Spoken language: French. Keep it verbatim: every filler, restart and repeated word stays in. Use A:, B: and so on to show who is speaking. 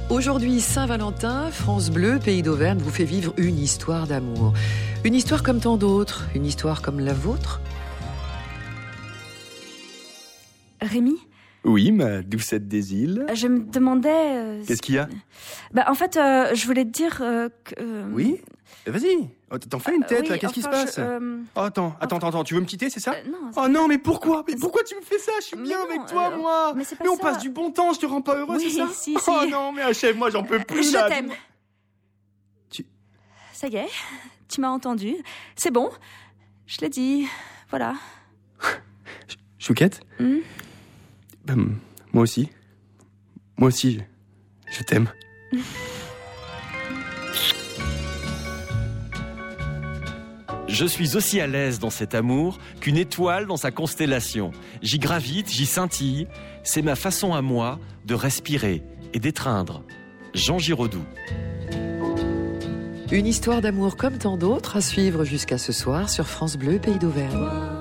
A: Aujourd'hui, Saint-Valentin, France Bleu, Pays d'Auvergne vous fait vivre une histoire d'amour. Une histoire comme tant d'autres, une histoire comme la vôtre.
B: Rémi ?
C: Oui, ma doucette des îles.
B: Je me demandais... Euh,
C: Qu'est-ce qu'il y a ?
B: Bah, en fait, euh, je voulais te dire euh, que... Euh...
C: Oui ? Vas-y, oh, t'en fais une tête,
B: oui,
C: là, qu'est-ce
B: enfin,
C: qui se passe
B: je, euh...
C: Oh, attends, attends, attends, attends, tu veux me quitter, c'est ça
B: euh, Non.
C: Oh non, mais pourquoi Mais pourquoi tu me fais ça ? Je suis
B: Mais
C: bien
B: non,
C: avec toi,
B: euh,
C: moi
B: Mais, c'est pas
C: mais on
B: ça.
C: passe du bon temps, je te rends pas heureux,
B: Oui,
C: c'est ça
B: si, si.
C: Oh non, mais achève-moi, j'en peux plus,
B: Je
C: là.
B: t'aime.
C: Tu...
B: Ça y est, tu m'as entendu. C'est bon, je l'ai dit, voilà.
C: Chouquette
B: hmm
C: ben, moi aussi. Moi aussi, je, je t'aime.
D: Je suis aussi à l'aise dans cet amour qu'une étoile dans sa constellation. J'y gravite, j'y scintille. C'est ma façon à moi de respirer et d'étreindre. Jean Giraudoux.
A: Une histoire d'amour comme tant d'autres à suivre jusqu'à ce soir sur France Bleu, Pays d'Auvergne.